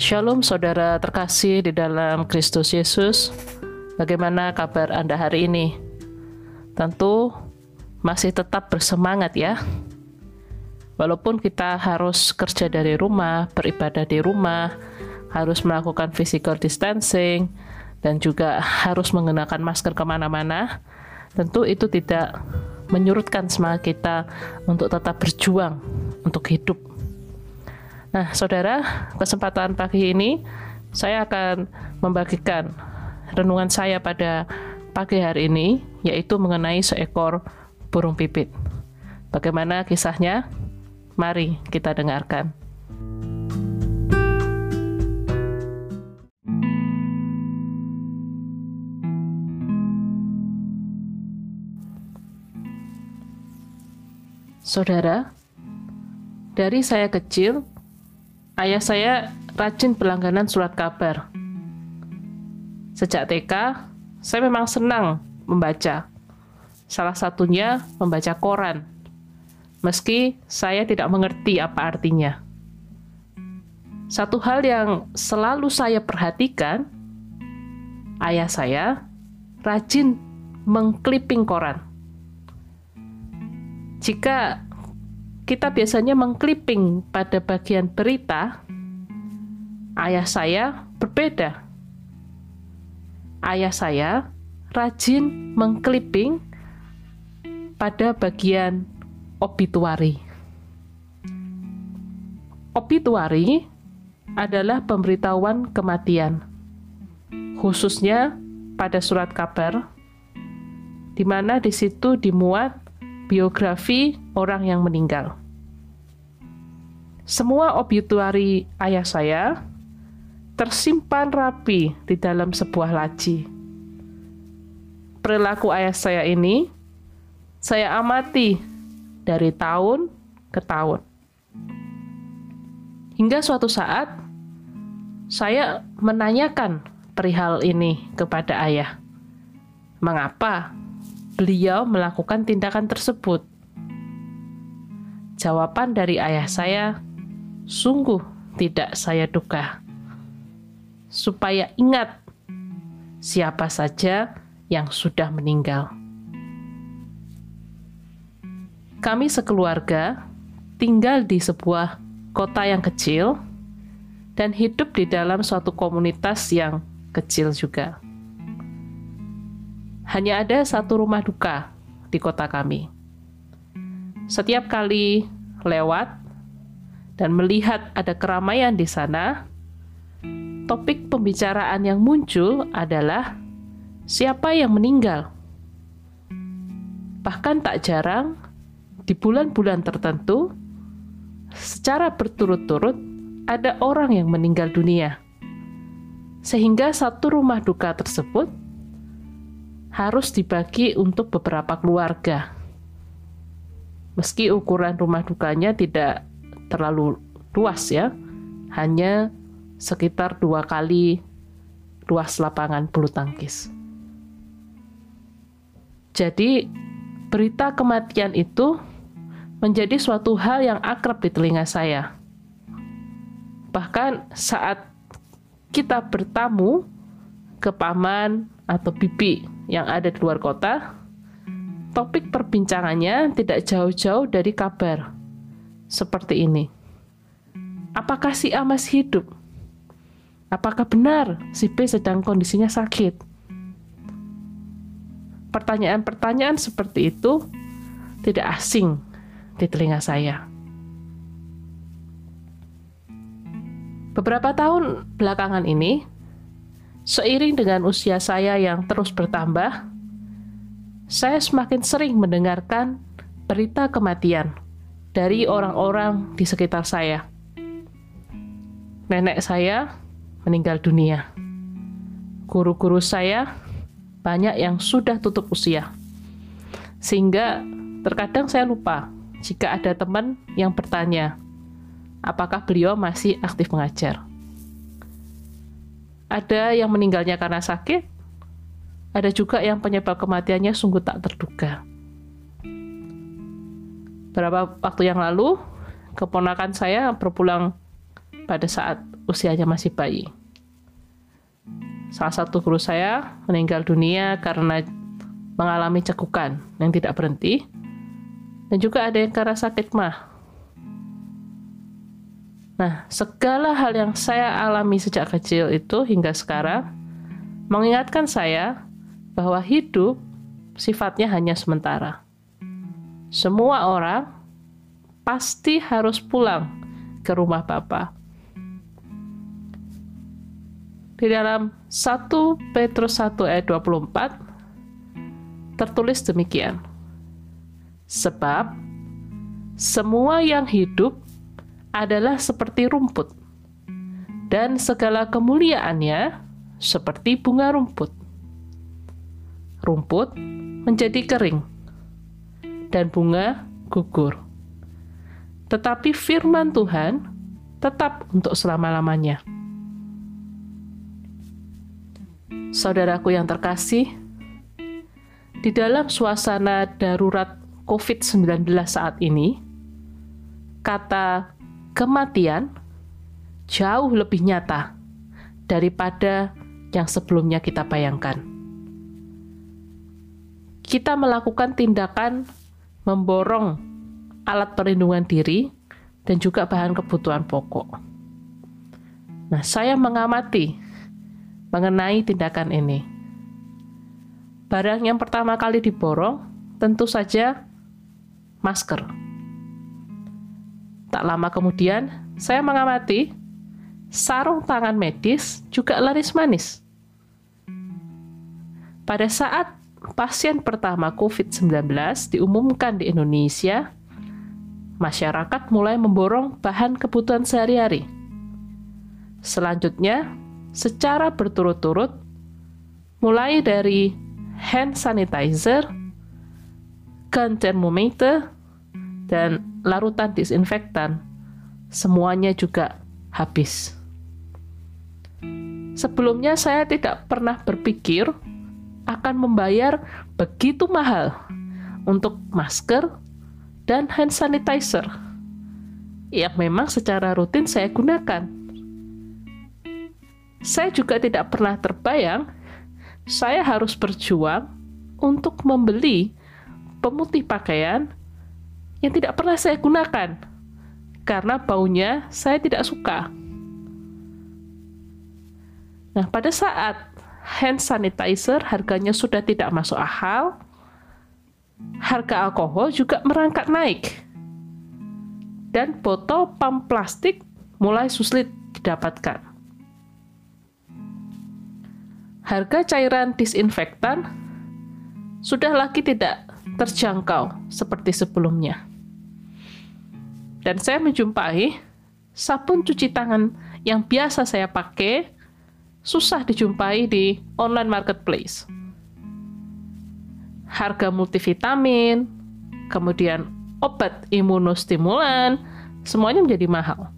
Shalom saudara terkasih di dalam Kristus Yesus. Bagaimana kabar Anda hari ini? Tentu masih tetap bersemangat ya. Walaupun kita harus kerja dari rumah, beribadah di rumah, harus melakukan physical distancing, dan juga harus menggunakan masker kemana-mana, tentu itu tidak menyurutkan semangat kita untuk tetap berjuang untuk hidup. Nah, saudara, kesempatan pagi ini saya akan membagikan renungan saya pada pagi hari ini, yaitu mengenai seekor burung pipit. Bagaimana kisahnya? Mari kita dengarkan. Saudara, dari saya kecil, ayah saya rajin berlangganan surat kabar. Sejak TK, saya memang senang membaca. Salah satunya membaca koran, meski saya tidak mengerti apa artinya. Satu hal yang selalu saya perhatikan, ayah saya rajin mengkliping koran. Jika kita biasanya mengkliping pada bagian berita, ayah saya berbeda. Ayah saya rajin mengkliping pada bagian obituari. Obituari adalah pemberitahuan kematian, khususnya pada surat kabar, di mana di situ dimuat biografi orang yang meninggal. Semua obituari ayah saya tersimpan rapi di dalam sebuah laci. Perilaku ayah saya ini saya amati dari tahun ke tahun. Hingga suatu saat saya menanyakan perihal ini kepada ayah. Mengapa beliau melakukan tindakan tersebut? Jawaban dari ayah saya sungguh tidak saya duga. Supaya ingat siapa saja yang sudah meninggal. Kami sekeluarga tinggal di sebuah kota yang kecil dan hidup di dalam suatu komunitas yang kecil juga. Hanya ada satu rumah duka di kota kami. Setiap kali lewat dan melihat ada keramaian di sana, topik pembicaraan yang muncul adalah siapa yang meninggal. Bahkan tak jarang, di bulan-bulan tertentu, secara berturut-turut ada orang yang meninggal dunia. Sehingga satu rumah duka tersebut harus dibagi untuk beberapa keluarga. Meski ukuran rumah dukanya tidak terlalu luas ya, hanya sekitar 2 kali luas lapangan bulu tangkis. Jadi, berita kematian itu menjadi suatu hal yang akrab di telinga saya. Bahkan saat kita bertamu ke paman atau bibi yang ada di luar kota, topik perbincangannya tidak jauh-jauh dari kabar seperti ini. Apakah si A masih hidup? Apakah benar si B sedang kondisinya sakit? Pertanyaan-pertanyaan seperti itu tidak asing di telinga saya. Beberapa tahun belakangan ini, seiring dengan usia saya yang terus bertambah, saya semakin sering mendengarkan berita kematian dari orang-orang di sekitar saya. Nenek saya meninggal dunia. Guru-guru saya banyak yang sudah tutup usia. Sehingga terkadang saya lupa jika ada teman yang bertanya, apakah beliau masih aktif mengajar. Ada yang meninggalnya karena sakit, ada juga yang penyebab kematiannya sungguh tak terduga. Beberapa waktu yang lalu, keponakan saya berpulang pada saat usianya masih bayi. Salah satu guru saya meninggal dunia karena mengalami cekukan yang tidak berhenti, dan juga ada yang karena sakit mah. Nah, segala hal yang saya alami sejak kecil itu hingga sekarang mengingatkan saya bahwa hidup sifatnya hanya sementara. Semua orang pasti harus pulang ke rumah Bapa. Di dalam 1 Petrus 1 ayat 24 tertulis demikian. Sebab semua yang hidup adalah seperti rumput, dan segala kemuliaannya seperti bunga rumput. Rumput menjadi kering, dan bunga gugur. Tetapi firman Tuhan tetap untuk selama-lamanya. Saudaraku yang terkasih, di dalam suasana darurat COVID-19 saat ini, kata kematian jauh lebih nyata daripada yang sebelumnya kita bayangkan. Kita melakukan tindakan memborong alat perlindungan diri dan juga bahan kebutuhan pokok. Nah, saya mengamati mengenai tindakan ini. Barang yang pertama kali diborong tentu saja masker. Tak lama kemudian, saya mengamati sarung tangan medis juga laris manis. Pada saat pasien pertama COVID-19 diumumkan di Indonesia, masyarakat mulai memborong bahan kebutuhan sehari-hari. Selanjutnya, secara berturut-turut, mulai dari hand sanitizer, gun thermometer, dan larutan disinfektan, semuanya juga habis. Sebelumnya saya tidak pernah berpikir akan membayar begitu mahal untuk masker dan hand sanitizer yang memang secara rutin saya gunakan. Saya juga tidak pernah terbayang saya harus berjuang untuk membeli pemutih pakaian yang tidak pernah saya gunakan karena baunya saya tidak suka. Nah, pada saat hand sanitizer harganya sudah tidak masuk akal, harga alkohol juga merangkak naik, dan botol pam plastik mulai sulit didapatkan. Harga cairan disinfektan sudah lagi tidak terjangkau seperti sebelumnya. Dan saya menjumpai sabun cuci tangan yang biasa saya pakai susah dijumpai di online marketplace. Harga multivitamin, kemudian obat imunostimulan, semuanya menjadi mahal.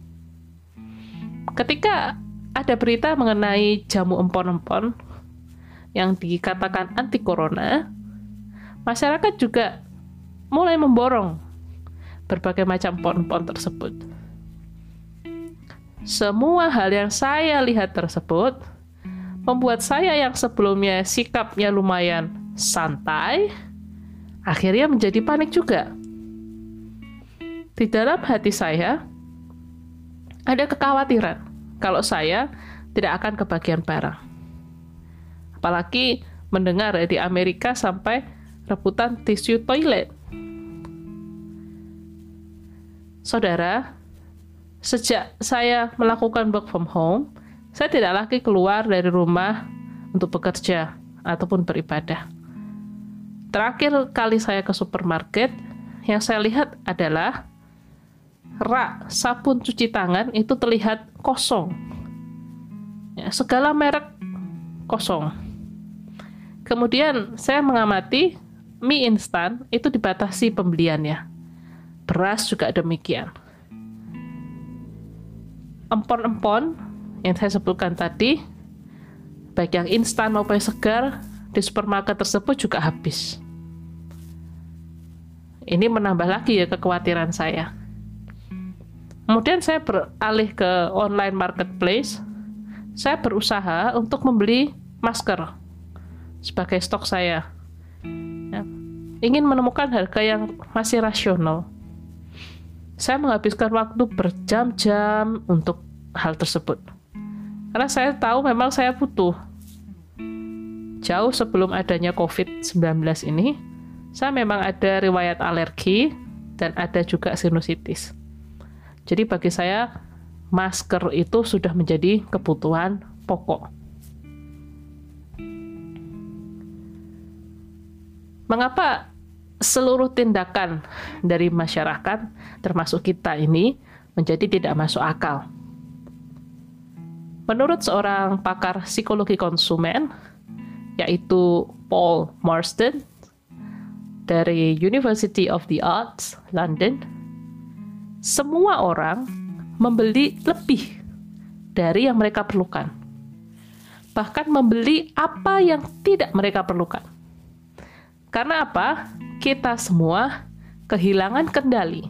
Ketika ada berita mengenai jamu empon-empon yang dikatakan anti corona, masyarakat juga mulai memborong berbagai macam empon-empon tersebut. Semua hal yang saya lihat tersebut membuat saya yang sebelumnya sikapnya lumayan santai, akhirnya menjadi panik juga. Di dalam hati saya ada kekhawatiran kalau saya tidak akan kebagian barang. Apalagi mendengar di Amerika sampai rebutan tisu toilet. Saudara, sejak saya melakukan work from home, saya tidak lagi keluar dari rumah untuk bekerja ataupun beribadah. Terakhir kali saya ke supermarket, yang saya lihat adalah rak sabun cuci tangan itu terlihat kosong. Ya, segala merek kosong. Kemudian saya mengamati mie instan itu dibatasi pembeliannya. Beras juga demikian. Empon-empon yang saya sebutkan tadi, baik yang instan maupun yang segar, di supermarket tersebut juga habis. Ini menambah lagi ya kekhawatiran saya. Kemudian saya beralih ke online marketplace. Saya berusaha untuk membeli masker sebagai stok saya. Ya, ingin menemukan harga yang masih rasional. Saya menghabiskan waktu berjam-jam untuk hal tersebut. Karena saya tahu memang saya butuh. Jauh sebelum adanya COVID-19 ini, saya memang ada riwayat alergi dan ada juga sinusitis. Jadi bagi saya, masker itu sudah menjadi kebutuhan pokok. Mengapa seluruh tindakan dari masyarakat, termasuk kita ini, menjadi tidak masuk akal? Menurut seorang pakar psikologi konsumen, yaitu Paul Marsden, dari University of the Arts, London, semua orang membeli lebih dari yang mereka perlukan. Bahkan membeli apa yang tidak mereka perlukan. Karena apa? Kita semua kehilangan kendali.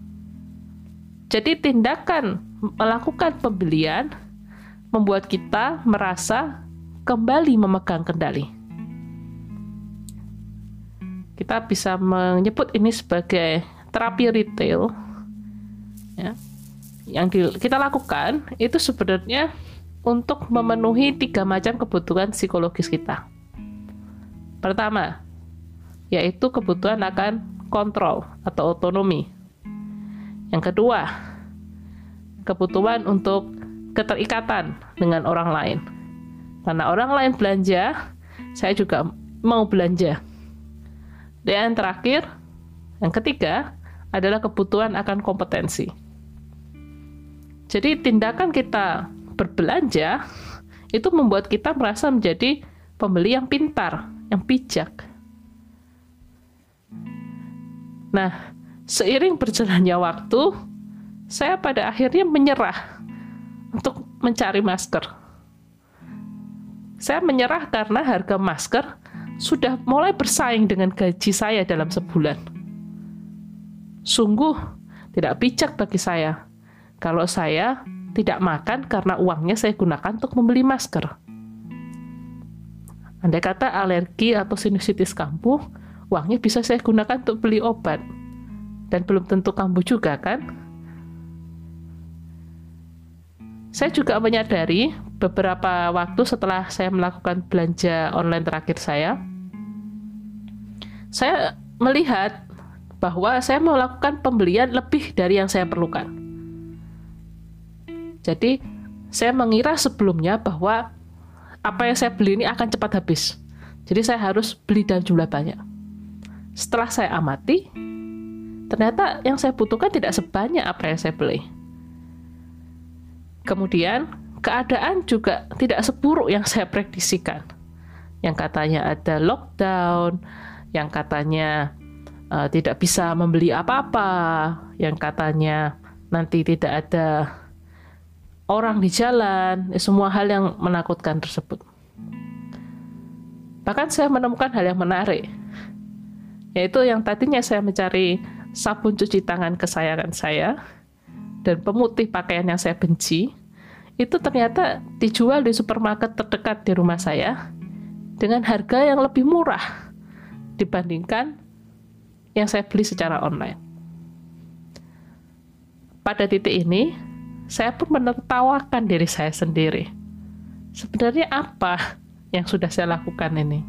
Jadi tindakan melakukan pembelian membuat kita merasa kembali memegang kendali. Kita bisa menyebut ini sebagai terapi retail. Ya. Yang kita lakukan itu sebenarnya untuk memenuhi 3 macam kebutuhan psikologis kita. Pertama, yaitu kebutuhan akan kontrol atau otonomi. Yang kedua, kebutuhan untuk keterikatan dengan orang lain. Karena orang lain belanja, saya juga mau belanja. Dan yang terakhir, yang ketiga, adalah kebutuhan akan kompetensi. Jadi tindakan kita berbelanja itu membuat kita merasa menjadi pembeli yang pintar, yang bijak. Nah, seiring berjalannya waktu, saya pada akhirnya menyerah untuk mencari masker. Saya menyerah karena harga masker sudah mulai bersaing dengan gaji saya dalam sebulan. Sungguh tidak bijak bagi saya kalau saya tidak makan karena uangnya saya gunakan untuk membeli masker. Andai kata alergi atau sinusitis kambuh, uangnya bisa saya gunakan untuk beli obat. Dan belum tentu kambuh juga kan? Saya juga menyadari beberapa waktu setelah saya melakukan belanja online terakhir saya melihat bahwa saya melakukan pembelian lebih dari yang saya perlukan. Jadi, saya mengira sebelumnya bahwa apa yang saya beli ini akan cepat habis. Jadi, saya harus beli dalam jumlah banyak. Setelah saya amati, ternyata yang saya butuhkan tidak sebanyak apa yang saya beli. Kemudian, keadaan juga tidak seburuk yang saya prediksikan. Yang katanya ada lockdown, yang katanya tidak bisa membeli apa-apa, yang katanya nanti tidak ada orang di jalan, semua hal yang menakutkan tersebut. Bahkan saya menemukan hal yang menarik, yaitu yang tadinya saya mencari sabun cuci tangan kesayangan saya dan pemutih pakaian yang saya benci, itu ternyata dijual di supermarket terdekat di rumah saya dengan harga yang lebih murah dibandingkan yang saya beli secara online. Pada titik ini, saya pun menertawakan diri saya sendiri. Sebenarnya apa yang sudah saya lakukan ini?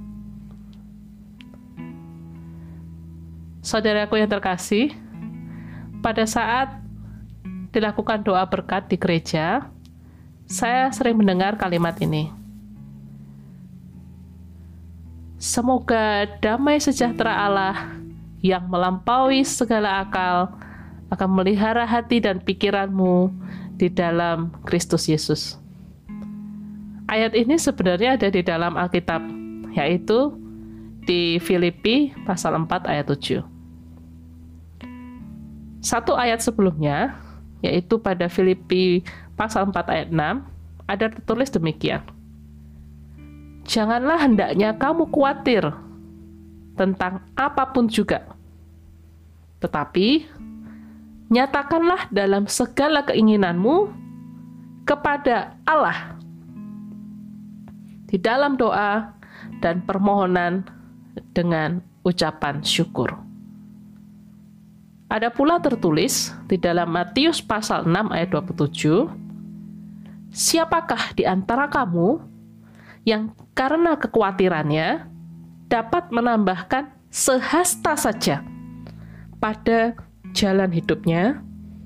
Saudaraku yang terkasih, pada saat dilakukan doa berkat di gereja, saya sering mendengar kalimat ini. Semoga damai sejahtera Allah yang melampaui segala akal akan melihara hati dan pikiranmu di dalam Kristus Yesus. Ayat ini sebenarnya ada di dalam Alkitab, yaitu di Filipi pasal 4 ayat 7. Satu ayat sebelumnya, yaitu pada Filipi pasal 4 ayat 6, ada tertulis demikian. Janganlah hendaknya kamu khawatir tentang apapun juga, tetapi nyatakanlah dalam segala keinginanmu kepada Allah di dalam doa dan permohonan dengan ucapan syukur. Ada pula tertulis di dalam Matius pasal 6 ayat 27, siapakah di antara kamu yang karena kekhawatirannya dapat menambahkan sehasta saja pada jalan hidupnya?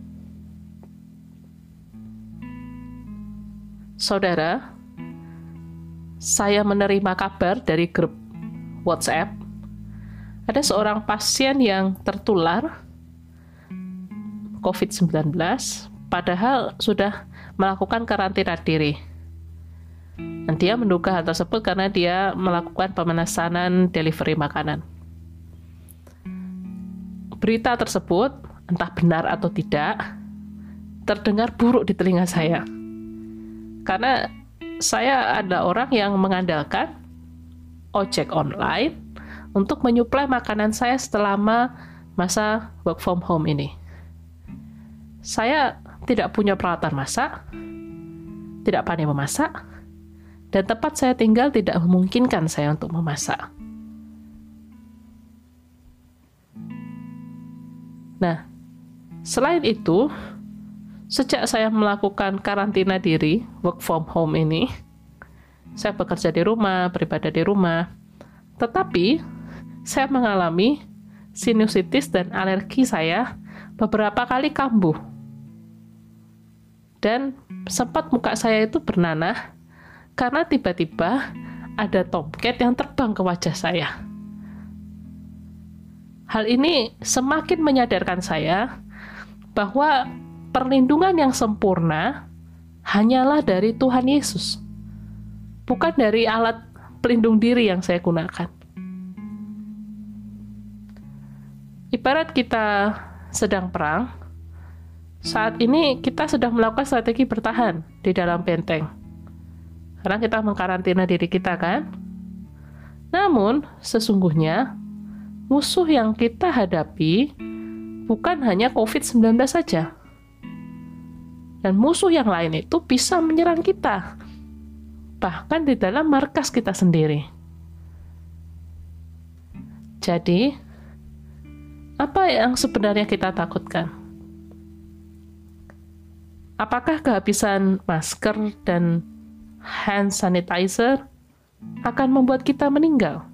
Saudara, saya menerima kabar dari grup WhatsApp, ada seorang pasien yang tertular COVID-19, padahal sudah melakukan karantina diri. Dan dia menduga hal tersebut karena dia melakukan pemesanan delivery makanan. Berita tersebut, entah benar atau tidak, terdengar buruk di telinga saya. Karena saya ada orang yang mengandalkan ojek online untuk menyuplai makanan saya selama masa work from home ini. Saya tidak punya peralatan masak, tidak pandai memasak, dan tempat saya tinggal tidak memungkinkan saya untuk memasak. Nah, selain itu, sejak saya melakukan karantina diri, work from home ini, saya bekerja di rumah, beribadah di rumah, tetapi saya mengalami sinusitis dan alergi saya beberapa kali kambuh. Dan sempat muka saya itu bernanah karena tiba-tiba ada tomcat yang terbang ke wajah saya. Hal ini semakin menyadarkan saya bahwa perlindungan yang sempurna hanyalah dari Tuhan Yesus, bukan dari alat pelindung diri yang saya gunakan. Ibarat kita sedang perang, saat ini kita sedang melakukan strategi bertahan di dalam benteng. Karena kita mengkarantina diri kita, kan? Namun, sesungguhnya musuh yang kita hadapi bukan hanya COVID-19 saja. Dan musuh yang lain itu bisa menyerang kita, bahkan di dalam markas kita sendiri. Jadi, apa yang sebenarnya kita takutkan? Apakah kehabisan masker dan hand sanitizer akan membuat kita meninggal?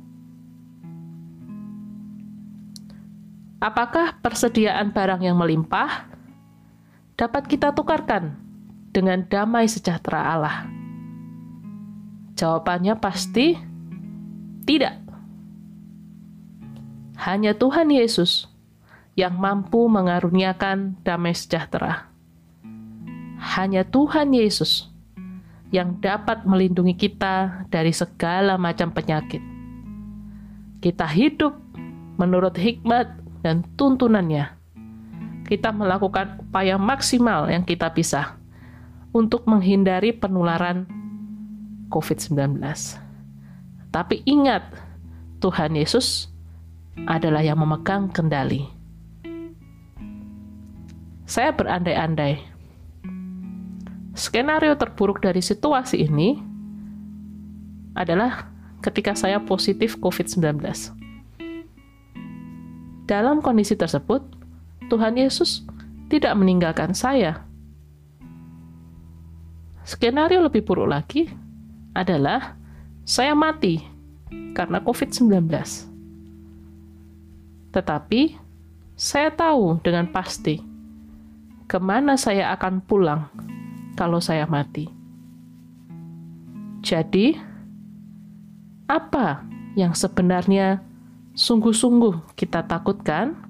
Apakah persediaan barang yang melimpah dapat kita tukarkan dengan damai sejahtera Allah? Jawabannya pasti tidak. Hanya Tuhan Yesus yang mampu mengaruniakan damai sejahtera. Hanya Tuhan Yesus yang dapat melindungi kita dari segala macam penyakit. Kita hidup menurut hikmat dan tuntunannya. Kita melakukan upaya maksimal yang kita bisa untuk menghindari penularan COVID-19. Tapi ingat, Tuhan Yesus adalah yang memegang kendali. Saya berandai-andai, skenario terburuk dari situasi ini adalah ketika saya positif COVID-19. Dalam kondisi tersebut, Tuhan Yesus tidak meninggalkan saya. Skenario lebih buruk lagi adalah saya mati karena COVID-19. Tetapi, saya tahu dengan pasti kemana saya akan pulang kalau saya mati. Jadi, apa yang sebenarnya sungguh-sungguh kita takutkan?